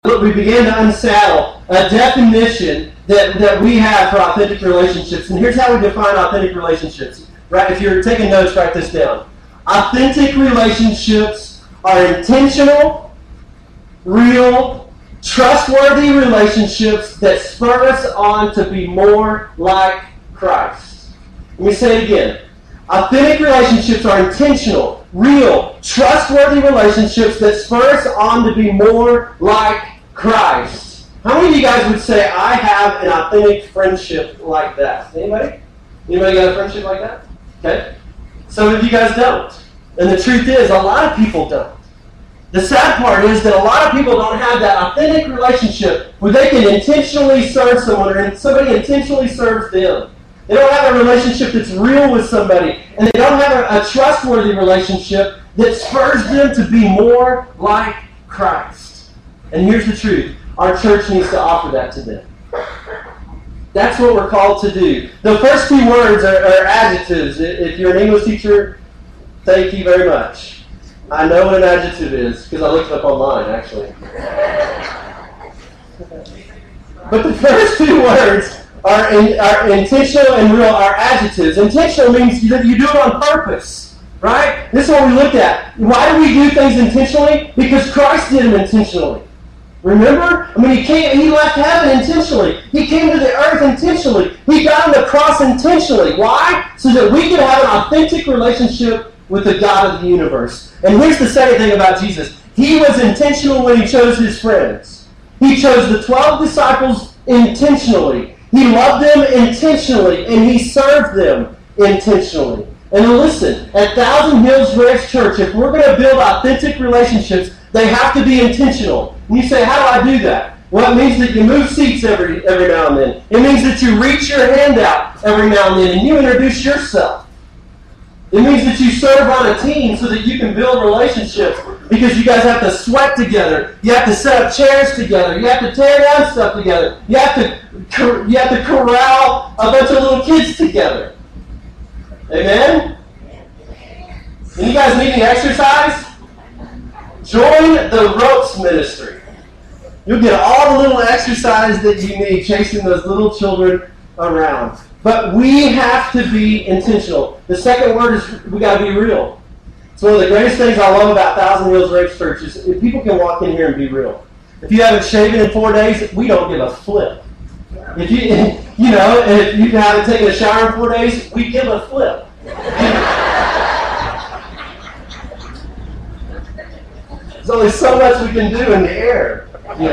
Look, we began to unsaddle a definition that we have for authentic relationships. And here's how we define authentic relationships. Right? If you're taking notes, write this down. Authentic relationships are intentional, real, trustworthy relationships that spur us on to be more like Christ. Let me say it again. Authentic relationships are intentional, real, trustworthy relationships that spur us on to be more like Christ. How many of you guys would say, I have an authentic friendship like that? Anybody? Anybody got a friendship like that? Okay. Some of you guys don't. And the truth is, a lot of people don't. The sad part is that a lot of people don't have that authentic relationship where they can intentionally serve someone or somebody intentionally serves them. They don't have a relationship that's real with somebody. And they don't have a trustworthy relationship that spurs them to be more like Christ. And here's the truth. Our church needs to offer that to them. That's what we're called to do. The first two words are adjectives. If you're an English teacher, thank you very much. I know what an adjective is because I looked it up online, actually. But the first two words are intentional and real, are adjectives. Intentional means that you do it on purpose, right? This is what we looked at. Why do we do things intentionally? Because Christ did them intentionally. Remember? I mean, he left heaven intentionally. He came to the earth intentionally. He died on the cross intentionally. Why? So that we could have an authentic relationship with the God of the universe. And here's the second thing about Jesus. He was intentional when he chose his friends. He chose the 12 disciples intentionally. He loved them intentionally, and he served them intentionally. And listen, at Thousand Hills Ranch Church, if we're going to build authentic relationships, they have to be intentional. And you say, how do I do that? Well, it means that you move seats every now and then. It means that you reach your hand out every now and then, and you introduce yourself. It means that you serve on a team so that you can build relationships because you guys have to sweat together. You have to set up chairs together. You have to tear down stuff together. You have to corral a bunch of little kids together. Amen? And you guys need any exercise? Join the ropes ministry. You'll get all the little exercise that you need chasing those little children around. But we have to be intentional. The second word is we got to be real. It's one of the greatest things I love about Thousand Hills Ranch Church is if people can walk in here and be real. If you haven't shaven in 4 days, we don't give a flip. If if you haven't taken a shower in 4 days, we give a flip. There's only so much we can do in the air,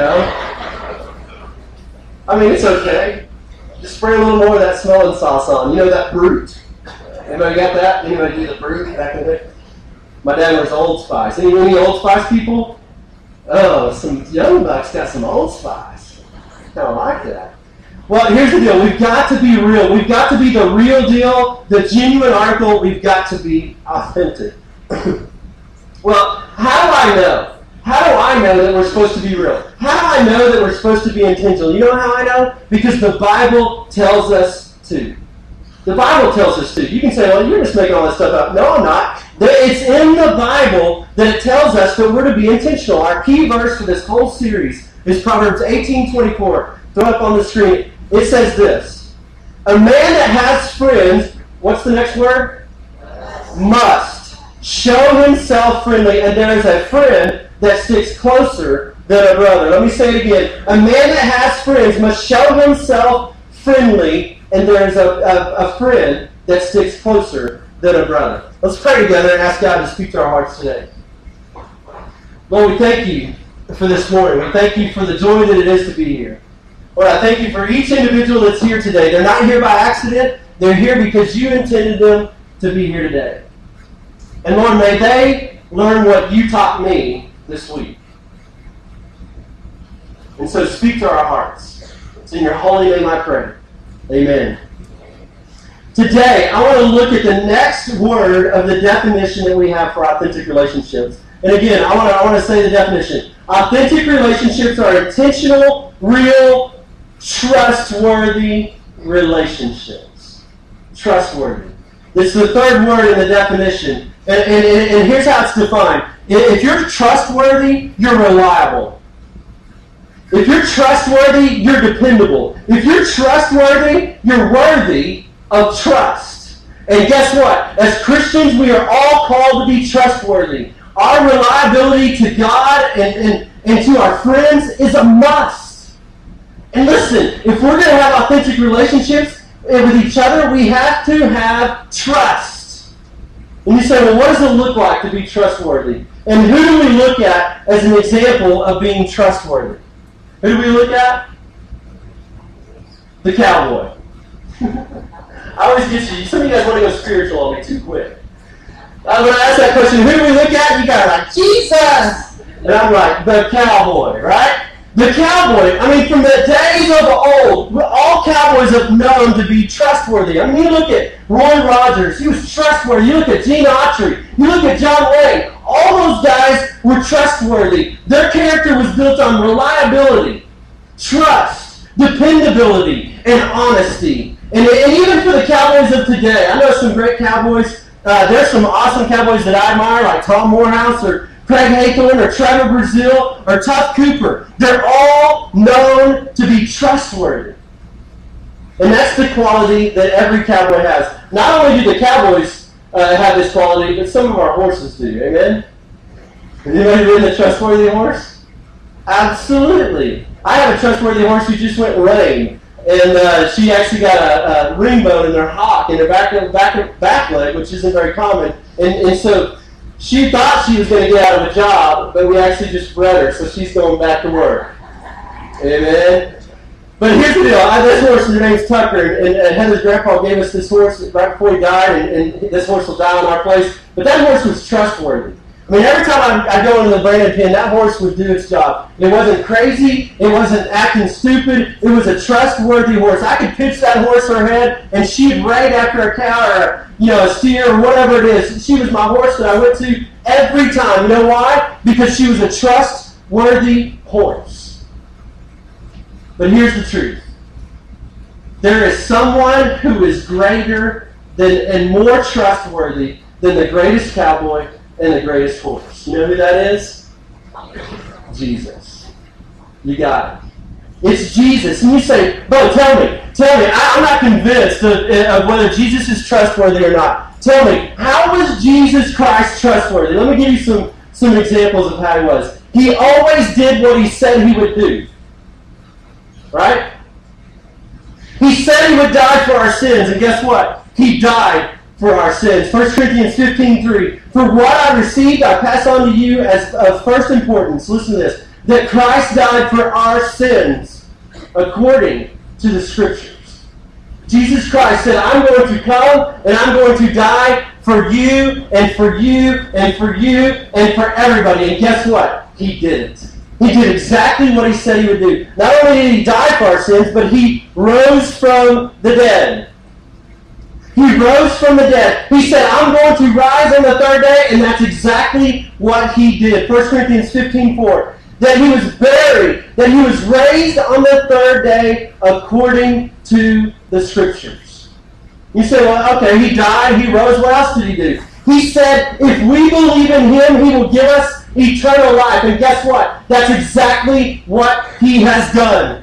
I mean, it's okay. Just spray a little more of that smelling sauce on. You know that Brute? Anybody got that? Anybody do the Brute back in the day? My dad was Old Spice. Any Old Spice people? Oh, some young bucks got some Old Spice. Kind of like that. Well, here's the deal. We've got to be real. We've got to be the real deal, the genuine article. We've got to be authentic. Well, how do I know? How do I know that we're supposed to be real? How do I know that we're supposed to be intentional? You know how I know? Because the Bible tells us to. The Bible tells us to. You can say, well, you're just making all this stuff up. No, I'm not. It's in the Bible that it tells us that we're to be intentional. Our key verse for this whole series is Proverbs 18:24. Throw it up on the screen. It says this. A man that has friends, what's the next word? Must show himself friendly, and there is a friend that sticks closer than a brother. Let me say it again. A man that has friends must show himself friendly, and there is a friend that sticks closer than a brother. Let's pray together and ask God to speak to our hearts today. Lord, we thank you for this morning. We thank you for the joy that it is to be here. Lord, I thank you for each individual that's here today. They're not here by accident. They're here because you intended them to be here today. And Lord, may they learn what you taught me this week. And so speak to our hearts. It's in your holy name I pray. Amen. Today, I want to look at the next word of the definition that we have for authentic relationships. And again, I want to say the definition. Authentic relationships are intentional, real, trustworthy relationships. Trustworthy. This is the third word in the definition. And here's how it's defined. If you're trustworthy, you're reliable. If you're trustworthy, you're dependable. If you're trustworthy, you're worthy of trust. And guess what? As Christians, we are all called to be trustworthy. Our reliability to God and to our friends is a must. And listen, if we're going to have authentic relationships with each other, we have to have trust. And you say, well, what does it look like to be trustworthy? And who do we look at as an example of being trustworthy? Who do we look at? The cowboy. I always get you. Some of you guys want to go spiritual on me too quick. When I ask that question, who do we look at? You guys are like, Jesus! And I'm like, the cowboy, right? The cowboy, I mean, from the days of old, all cowboys have known to be trustworthy. I mean, you look at Roy Rogers, he was trustworthy. You look at Gene Autry, you look at John Wayne, all those guys were trustworthy. Their character was built on reliability, trust, dependability, and honesty. And even for the cowboys of today, I know some great cowboys. There's some awesome cowboys that I admire, like Tom Morehouse or Craig Haythorne or Trevor Brazile or Tuff Cooper. They're all known to be trustworthy. And that's the quality that every cowboy has. Not only do the cowboys have this quality, but some of our horses do. Amen? Has anybody ridden a trustworthy horse? Absolutely. I have a trustworthy horse who just went lame. And she actually got a ring bone in her hock, in her back leg, which isn't very common. And so she thought she was going to get out of a job, but we actually just bred her, so she's going back to work. Amen. But here's the deal. This horse, her name's Tucker, and Heather's grandpa gave us this horse right before he died, and this horse will die in our place. But that horse was trustworthy. I mean, every time I go into the Brandon pen, that horse would do its job. It wasn't crazy. It wasn't acting stupid. It was a trustworthy horse. I could pitch that horse her head, and she'd raid after a cow or a steer or whatever it is. She was my horse that I went to every time. You know why? Because she was a trustworthy horse. But here's the truth. There is someone who is greater than and more trustworthy than the greatest cowboy and the greatest horse. You know who that is? Jesus. You got it. It's Jesus. And you say, Bo, tell me. I'm not convinced of whether Jesus is trustworthy or not. Tell me, how was Jesus Christ trustworthy? Let me give you some examples of how he was. He always did what he said he would do. Right? He said he would die for our sins, and guess what? He died for our sins. 1 Corinthians 15:3. For what I received, I pass on to you as of first importance. Listen to this. That Christ died for our sins according to the Scriptures. Jesus Christ said, I'm going to come and I'm going to die for you and for you and for you and for everybody. And guess what? He did it. He did exactly what he said he would do. Not only did he die for our sins, but he rose from the dead. He rose from the dead. He said, I'm going to rise on the third day, and that's exactly what he did. 1 Corinthians 15:4. That he was buried, that he was raised on the third day according to the Scriptures. You say, well, okay, he died, he rose, what else did he do? He said, if we believe in him, he will give us eternal life. And guess what? That's exactly what he has done.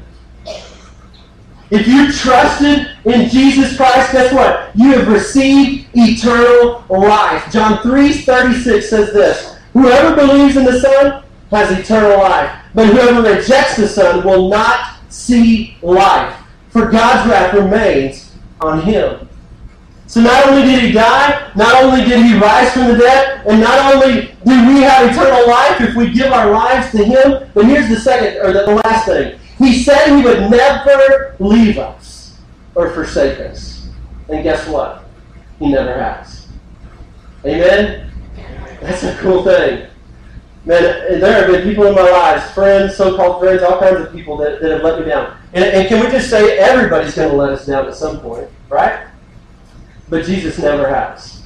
If you trusted in Jesus Christ, guess what? You have received eternal life. John 3:36 says this, whoever believes in the Son has eternal life, but whoever rejects the Son will not see life, for God's wrath remains on him. So not only did he die, not only did he rise from the dead, and not only do we have eternal life if we give our lives to him, but here's the last thing. He said he would never leave us or forsake us. And guess what? He never has. Amen? That's a cool thing. Man, there have been people in my lives, friends, so-called friends, all kinds of people that have let me down. And can we just say everybody's going to let us down at some point, right? But Jesus never has.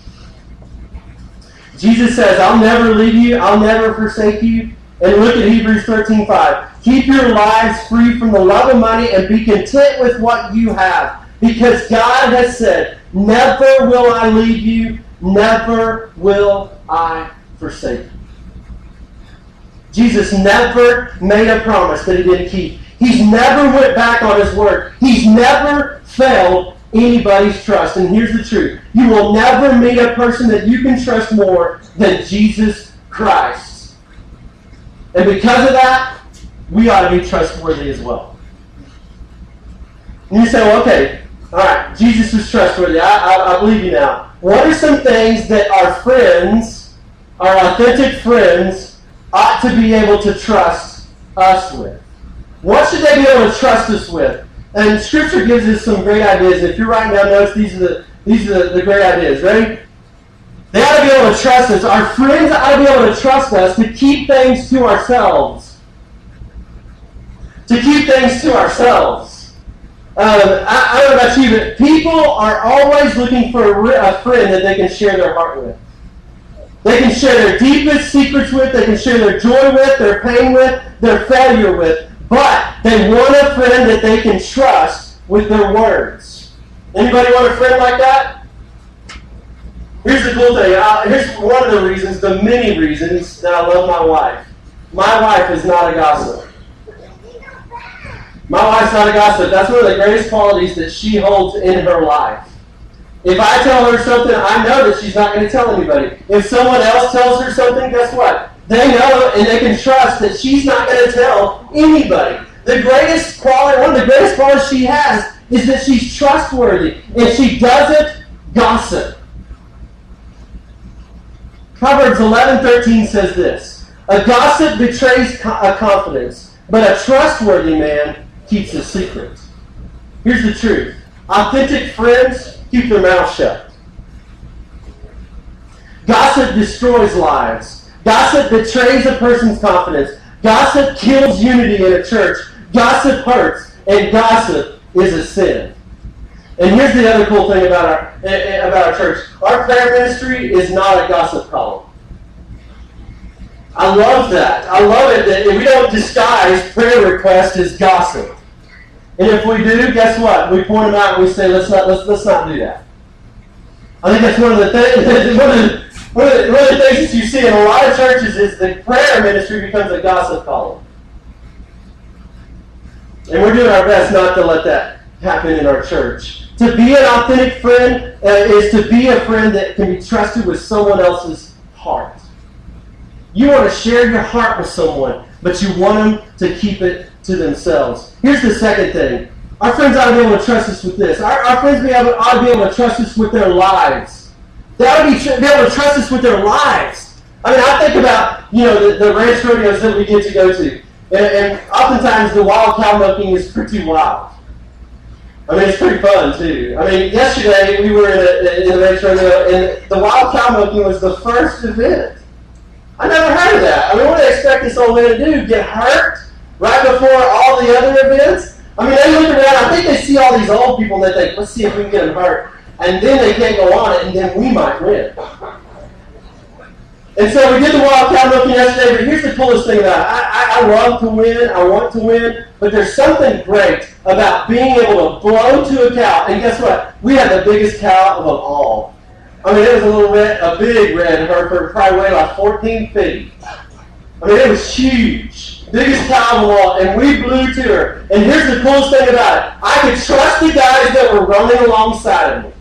Jesus says, I'll never leave you, I'll never forsake you. And look at Hebrews 13:5. Keep your lives free from the love of money and be content with what you have. Because God has said, never will I leave you, never will I forsake you. Jesus never made a promise that he didn't keep. He's never went back on his word. He's never failed anybody's trust. And here's the truth. You will never meet a person that you can trust more than Jesus Christ. And because of that, we ought to be trustworthy as well. And you say, well, okay, all right, Jesus is trustworthy. I believe you now. What are some things that our friends, our authentic friends, ought to be able to trust us with? What should they be able to trust us with? And Scripture gives us some great ideas. If you're writing down notes, these are the great ideas. Ready? They ought to be able to trust us. Our friends ought to be able to trust us to keep things to ourselves. To keep things to ourselves. I don't know about you, but people are always looking for a friend that they can share their heart with. They can share their deepest secrets with. They can share their joy with, their pain with, their failure with. But they want a friend that they can trust with their words. Anybody want a friend like that? Here's the cool thing. Here's one of the reasons, the many reasons, that I love my wife. My wife is not a gossip. My wife's not a gossip. That's one of the greatest qualities that she holds in her life. If I tell her something, I know that she's not going to tell anybody. If someone else tells her something, guess what? They know and they can trust that she's not going to tell anybody. The greatest quality, one of the greatest qualities she has is that she's trustworthy and she doesn't gossip. Proverbs 11:13 says this: a gossip betrays a confidence, but a trustworthy man keeps a secret. Here's the truth. Authentic friends keep their mouths shut. Gossip destroys lives. Gossip betrays a person's confidence. Gossip kills unity in a church. Gossip hurts, and gossip is a sin. And here's the other cool thing about our church. Our prayer ministry is not a gossip column. I love that. I love it that we don't disguise prayer requests as gossip. And if we do, guess what? We point them out and we say, let's not do that. I think that's one of the things. One of the things that you see in a lot of churches is the prayer ministry becomes a gossip column. And we're doing our best not to let that happen in our church. To be an authentic friend is to be a friend that can be trusted with someone else's heart. You want to share your heart with someone, but you want them to keep it to themselves. Here's the second thing. Our friends ought to be able to trust us with this. Our friends ought to be able to trust us with their lives. They ought to be able to trust us with their lives. I mean, I think about, the ranch rodeos that we get to go to. And oftentimes the wild cow milking is pretty wild. I mean, it's pretty fun, too. I mean, yesterday we were in the ranch rodeo, and the wild cow milking was the first event. I never heard of that. I mean, what do they expect this old man to do? Get hurt right before all the other events? I mean, they look around. I think they see all these old people that let's see if we can get them hurt. And then they can't go on it, and then we might win. And so we did the wild cow milking yesterday, but here's the coolest thing about it. I love to win. I want to win. But there's something great about being able to blow to a cow. And guess what? We had the biggest cow of them all. I mean, it was a big red Hereford, probably weighed like 14 feet. I mean, it was huge. Biggest cow of them all. And we blew to her. And here's the coolest thing about it. I could trust the guys that were running alongside of me.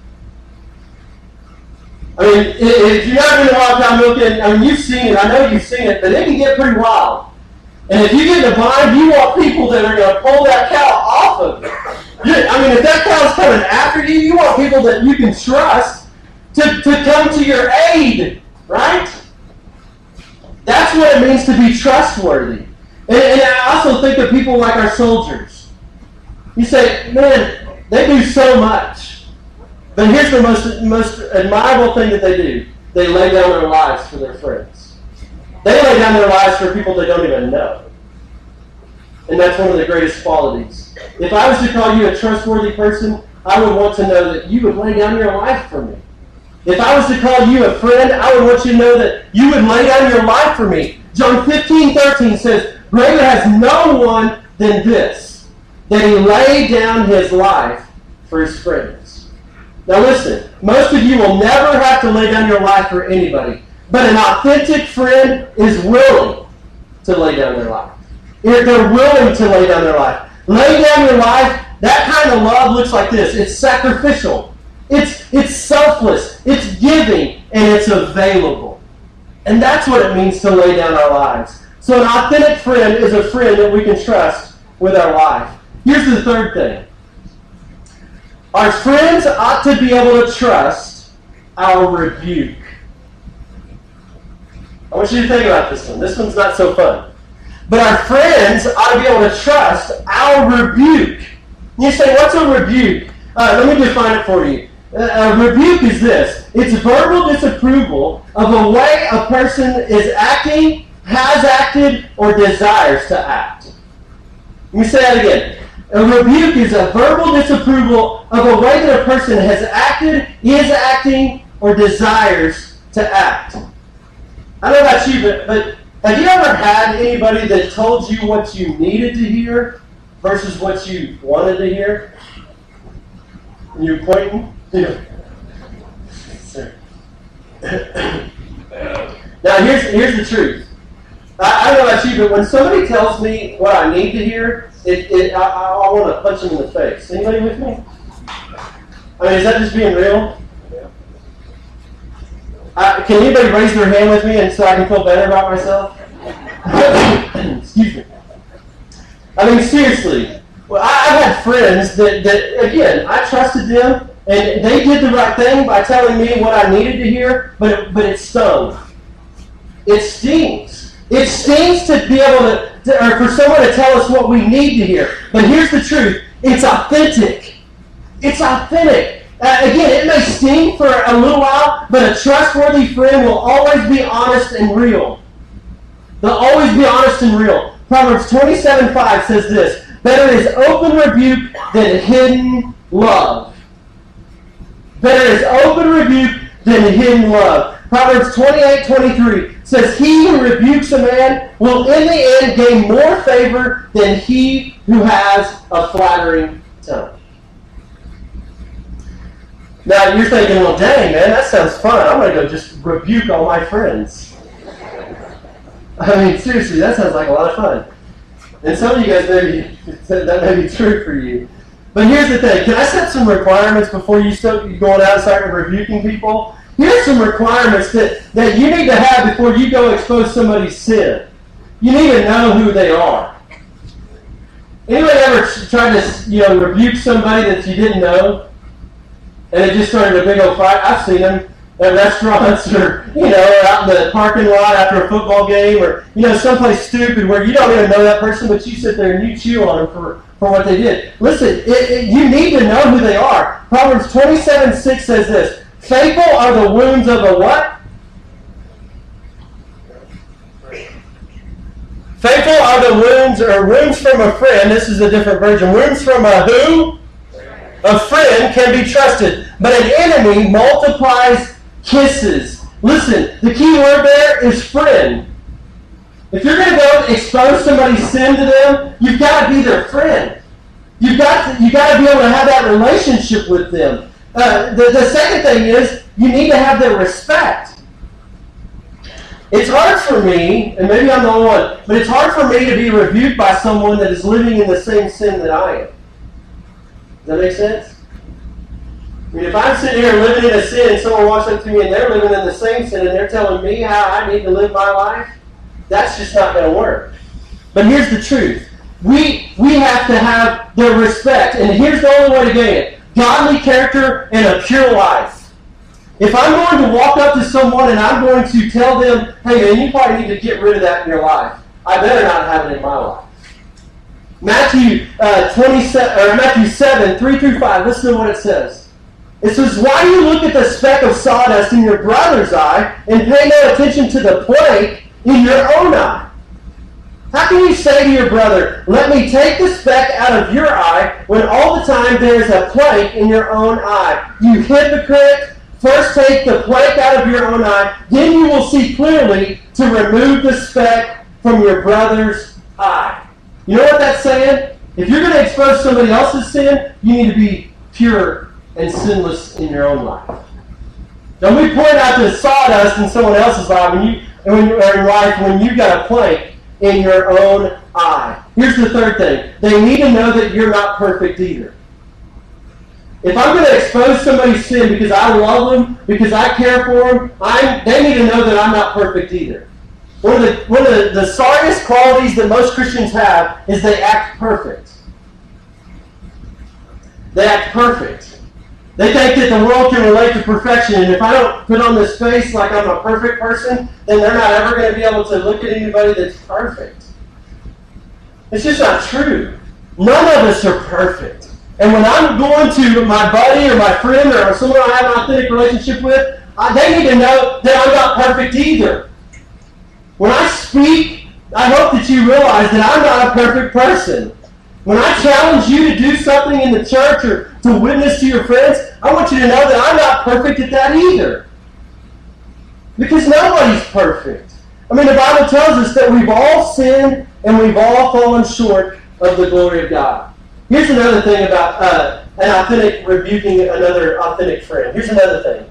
I mean, if you've ever been to wild cow milking, I mean, you've seen it. I know you've seen it, but it can get pretty wild. And if you get in a bind, you want people that are going to pull that cow off of you. I mean, if that cow's coming after you, you want people that you can trust to come to your aid, right? That's what it means to be trustworthy. And I also think of people like our soldiers. You say, man, they do so much. But here's the most admirable thing that they do. They lay down their lives for their friends. They lay down their lives for people they don't even know. And that's one of the greatest qualities. If I was to call you a trustworthy person, I would want to know that you would lay down your life for me. If I was to call you a friend, I would want you to know that you would lay down your life for me. John 15:13 says, greater has no one than this, that he laid down his life for his friends. Now listen, most of you will never have to lay down your life for anybody, but an authentic friend is willing to lay down their life. If they're willing to lay down their life. Lay down your life, that kind of love looks like this. It's sacrificial. It's selfless. It's giving. And it's available. And that's what it means to lay down our lives. So an authentic friend is a friend that we can trust with our life. Here's the third thing. Our friends ought to be able to trust our rebuke. I want you to think about this one. This one's not so fun. But our friends ought to be able to trust our rebuke. You say, what's a rebuke? Let me define it for you. A rebuke is this. It's verbal disapproval of a way a person is acting, has acted, or desires to act. Let me say that again. A rebuke is a verbal disapproval of a way that a person has acted, is acting, or desires to act. I don't know about you, but have you ever had anybody that told you what you needed to hear versus what you wanted to hear? And you're pointing? Yeah. Now, here's the truth. I don't know about you, but when somebody tells me what I need to hear, I want to punch them in the face. Anybody with me? I mean, is that just being real? Can anybody raise their hand with me and so I can feel better about myself? Excuse me. I mean, seriously. Well, I've had friends that, again, I trusted them, and they did the right thing by telling me what I needed to hear, but it stung. It stings. It stings to be able or for someone to tell us what we need to hear. But here's the truth. It's authentic. It's authentic. Again, it may sting for a little while, but a trustworthy friend will always be honest and real. They'll always be honest and real. Proverbs 27:5 says this, better is open rebuke than hidden love. Better is open rebuke than hidden love. Proverbs 28:23 says, he who rebukes a man will in the end gain more favor than he who has a flattering tongue. Now, you're thinking, well, dang, man, that sounds fun. I'm going to go just rebuke all my friends. I mean, seriously, that sounds like a lot of fun. And some of you guys, that may be true for you. But here's the thing. Can I set some requirements before you start going out and start rebuking people? Here's some requirements that you need to have before you go expose somebody's sin. You need to know who they are. Anybody ever tried to rebuke somebody that you didn't know? And it just started a big old fight. I've seen them at restaurants or, out in the parking lot after a football game or, someplace stupid where you don't even know that person, but you sit there and you chew on them for what they did. Listen, you need to know who they are. Proverbs 27:6 says this, faithful are the wounds of a what? Faithful are the wounds from a friend. This is a different version. Wounds from a who? A friend can be trusted, but an enemy multiplies kisses. Listen, the key word there is friend. If you're going to go expose somebody's sin to them, you've got to be their friend. You've got to be able to have that relationship with them. The second thing is you need to have their respect. It's hard for me, and maybe I'm the only one, but it's hard for me to be rebuked by someone that is living in the same sin that I am. Does that make sense? I mean, if I'm sitting here living in a sin and someone walks up to me and they're living in the same sin and they're telling me how I need to live my life, that's just not going to work. But here's the truth. We have to have their respect, and here's the only way to gain it. Godly character and a pure life. If I'm going to walk up to someone and I'm going to tell them, hey man, you probably need to get rid of that in your life, I better not have it in my life. Matthew 7, 3-5, listen to what it says. It says, why do you look at the speck of sawdust in your brother's eye and pay no attention to the plank in your own eye? How can you say to your brother, let me take the speck out of your eye, when all the time there is a plank in your own eye? You hypocrite, first take the plank out of your own eye, then you will see clearly to remove the speck from your brother's eye. You know what that's saying? If you're going to expose somebody else's sin, you need to be pure and sinless in your own life. Don't be pointing out the sawdust in someone else's eye when you've got a plank in your own eye. Here's the third thing. They need to know that you're not perfect either. If I'm going to expose somebody's sin because I love them, because I care for them, they need to know that I'm not perfect either. One of the sorriest qualities that most Christians have is they act perfect. They act perfect. They think that the world can relate to perfection, and if I don't put on this face like I'm a perfect person, then they're not ever going to be able to look at anybody that's perfect. It's just not true. None of us are perfect. And when I'm going to my buddy or my friend or someone I have an authentic relationship with, they need to know that I'm not perfect either. When I speak, I hope that you realize that I'm not a perfect person. When I challenge you to do something in the church or to witness to your friends, I want you to know that I'm not perfect at that either. Because nobody's perfect. I mean, the Bible tells us that we've all sinned and we've all fallen short of the glory of God. Here's another thing about an authentic rebuking another authentic friend. Here's another thing.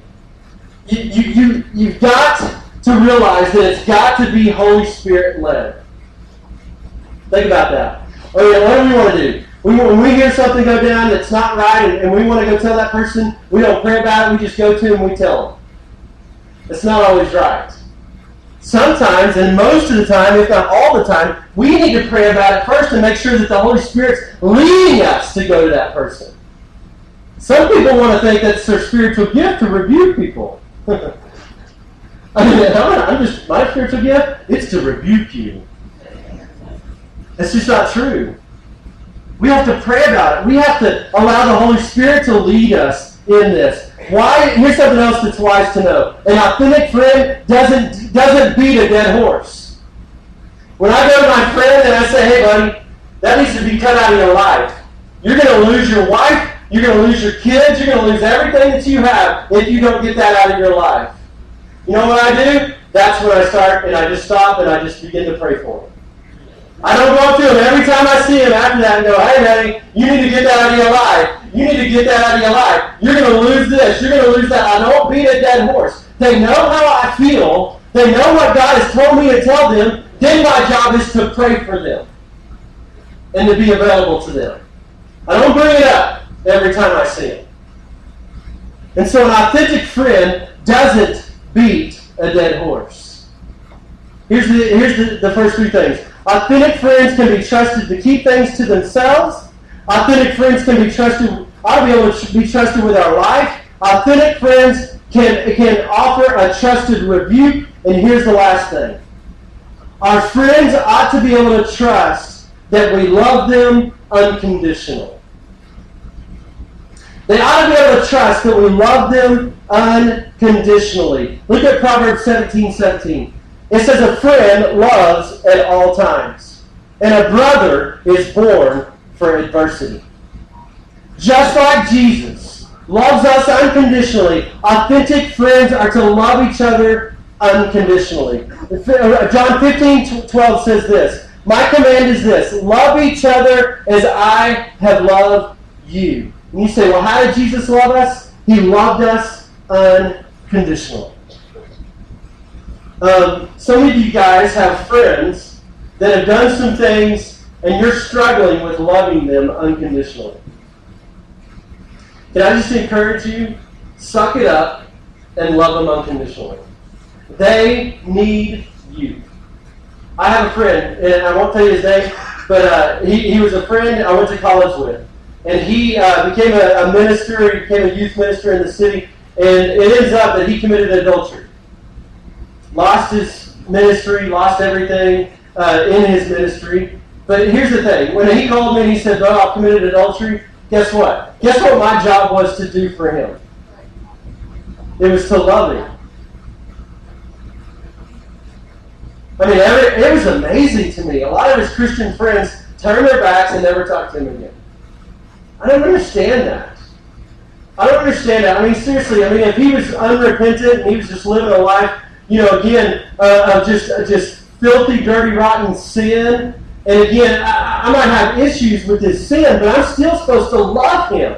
You've got to realize that it's got to be Holy Spirit led. Think about that. What do we want to do? When we hear something go down that's not right and we want to go tell that person, we don't pray about it, we just go to them and we tell them. It's not always right. Sometimes, and most of the time, if not all the time, we need to pray about it first and make sure that the Holy Spirit's leading us to go to that person. Some people want to think that's their spiritual gift to rebuke people. I mean, my spiritual gift is to rebuke you. That's just not true. We have to pray about it. We have to allow the Holy Spirit to lead us in this. Why? Here's something else that's wise to know. An authentic friend doesn't beat a dead horse. When I go to my friend and I say, hey buddy, that needs to be cut out of your life. You're going to lose your wife, you're going to lose your kids, you're going to lose everything that you have if you don't get that out of your life. You know what I do? That's when I start and I just stop and I just begin to pray for him. I don't go up to him every time I see him after that and go, hey, buddy, you need to get that out of your life. You need to get that out of your life. You're going to lose this. You're going to lose that. I don't beat a dead horse. They know how I feel. They know what God has told me to tell them. Then my job is to pray for them and to be available to them. I don't bring it up every time I see him. And so an authentic friend doesn't beat a dead horse. Here's the first three things. Authentic friends can be trusted to keep things to themselves. Authentic friends can be trusted. Ought to be able to be trusted with our life. Authentic friends can offer a trusted rebuke. And here's the last thing. Our friends ought to be able to trust that we love them unconditionally. They ought to be able to trust that we love them unconditionally. Look at Proverbs 17:17. It says, a friend loves at all times, and a brother is born for adversity. Just like Jesus loves us unconditionally, authentic friends are to love each other unconditionally. John 15:12 says this, my command is this, love each other as I have loved you. And you say, well, how did Jesus love us? He loved us unconditionally. Some of you guys have friends that have done some things and you're struggling with loving them unconditionally. Can I just encourage you? Suck it up and love them unconditionally. They need you. I have a friend, and I won't tell you his name, but he was a friend I went to college with. And he became a minister, he became a youth minister in the city, and it ends up that he committed adultery. Lost his ministry, lost everything in his ministry. But here's the thing. When he called me and he said, bro, I've committed adultery, guess what? Guess what my job was to do for him? It was to love him. I mean, it was amazing to me. A lot of his Christian friends turned their backs and never talked to him again. I don't understand that. I don't understand that. I mean, seriously, if he was unrepentant and he was just living a life, again, of just filthy, dirty, rotten sin, and again, I might have issues with his sin, but I'm still supposed to love him.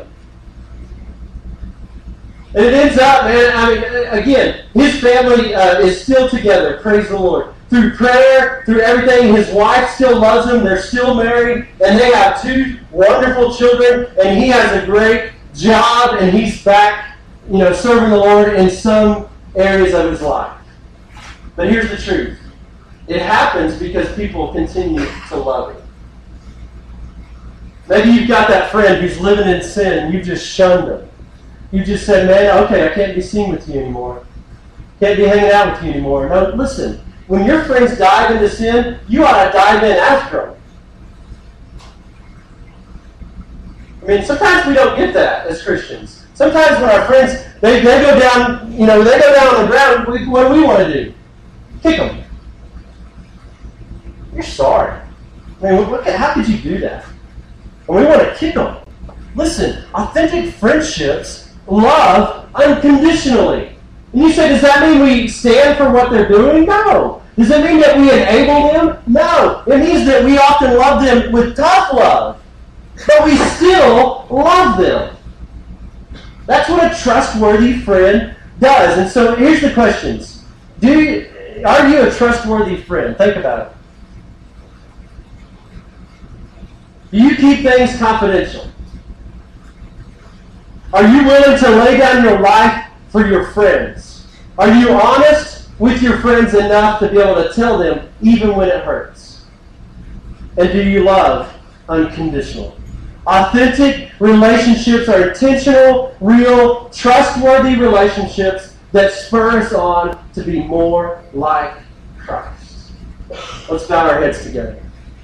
And it ends up, man, again, his family is still together, praise the Lord. through prayer, through everything. His wife still loves him. They're still married. And they have 2 wonderful children. And he has a great job. And he's back, serving the Lord in some areas of his life. But here's the truth. It happens because people continue to love him. Maybe you've got that friend who's living in sin and you just shunned them. You just said, man, okay, I can't be seen with you anymore. Can't be hanging out with you anymore. No, listen. When your friends dive into sin, you ought to dive in after them. I mean, sometimes we don't get that as Christians. Sometimes when our friends, they go down, they go down on the ground, what do we want to do? Kick them. You're sorry. I mean, how could you do that? And we want to kick them. Listen, authentic friendships love unconditionally. And you say, does that mean we stand for what they're doing? No. Does it mean that we enable them? No. It means that we often love them with tough love. But we still love them. That's what a trustworthy friend does. And so here's the questions. Are you a trustworthy friend? Think about it. Do you keep things confidential? Are you willing to lay down your life for your friends? Are you honest with your friends enough to be able to tell them even when it hurts? And do you love unconditionally? Authentic relationships are intentional, real, trustworthy relationships that spur us on to be more like Christ. Let's bow our heads together.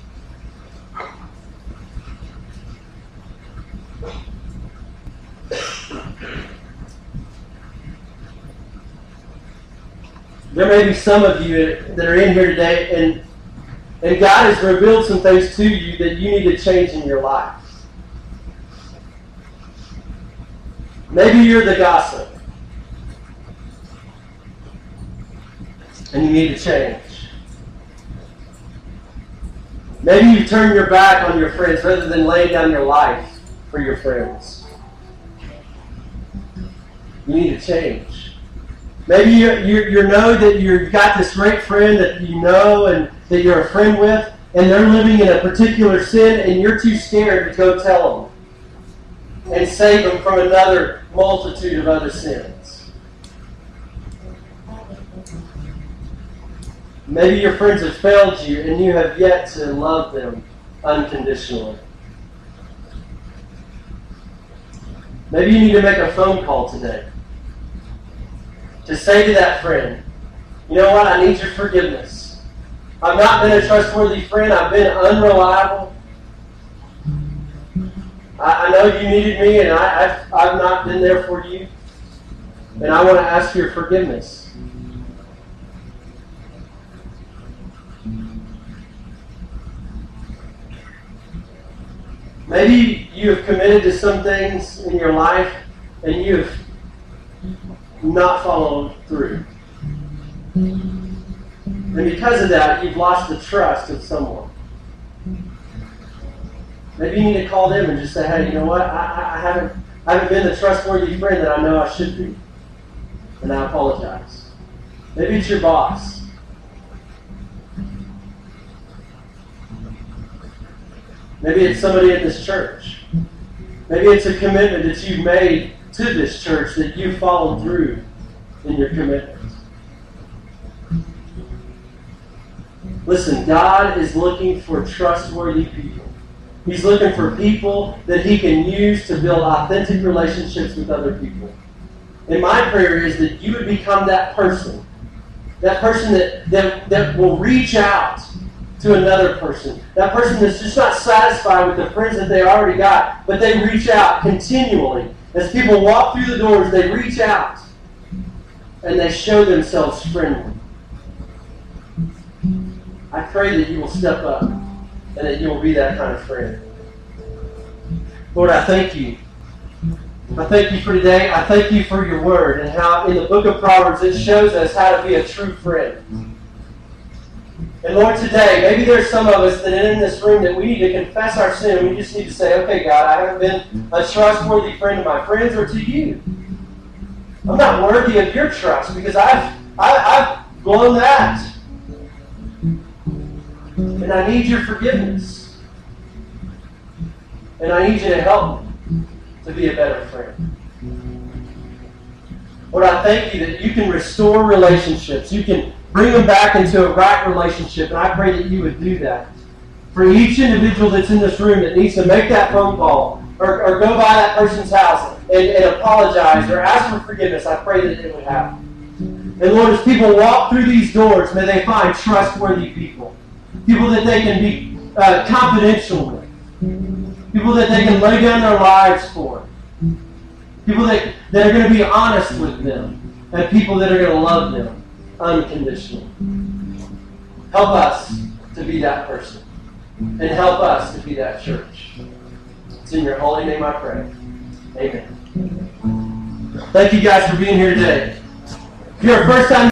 There may be some of you that are in here today, and God has revealed some things to you that you need to change in your life. Maybe you're the gossip, and you need to change. Maybe you turn your back on your friends rather than laying down your life for your friends. You need to change. Maybe you know that you've got this great friend that you know and that you're a friend with, and they're living in a particular sin, and you're too scared to go tell them and save them from another multitude of other sins. Maybe your friends have failed you, and you have yet to love them unconditionally. Maybe you need to make a phone call today to say to that friend, you know what, I need your forgiveness. I've not been a trustworthy friend. I've been unreliable. I know you needed me, and I've not been there for you. And I want to ask for your forgiveness. Maybe you have committed to some things in your life, and you have not followed through. And because of that, you've lost the trust of someone. Maybe you need to call them and just say, hey, you know what? I haven't been the trustworthy friend that I know I should be. And I apologize. Maybe it's your boss. Maybe it's somebody at this church. Maybe it's a commitment that you've made to this church that you followed through in your commitment. Listen, God is looking for trustworthy people. He's looking for people that He can use to build authentic relationships with other people. And my prayer is that you would become that person that will reach out to another person. That person that's just not satisfied with the friends that they already got, but they reach out continually. As people walk through the doors, they reach out and they show themselves friendly. I pray that you will step up and that you will be that kind of friend. Lord, I thank you. I thank you for today. I thank you for your word and how in the book of Proverbs it shows us how to be a true friend. And Lord, today, maybe there's some of us that are in this room that we need to confess our sin. We just need to say, okay, God, I haven't been a trustworthy friend to my friends or to you. I'm not worthy of your trust because I've blown that. And I need your forgiveness. And I need you to help me to be a better friend. Lord, I thank you that you can restore relationships. You can bring them back into a right relationship. And I pray that you would do that. For each individual that's in this room that needs to make that phone call or go by that person's house and apologize or ask for forgiveness, I pray that it would happen. And Lord, as people walk through these doors, may they find trustworthy people. People that they can be confidential with. People that they can lay down their lives for. People that are going to be honest with them. And people that are going to love them unconditionally. Help us to be that person. And help us to be that church. It's in your holy name I pray. Amen. Thank you guys for being here today. If you're a first time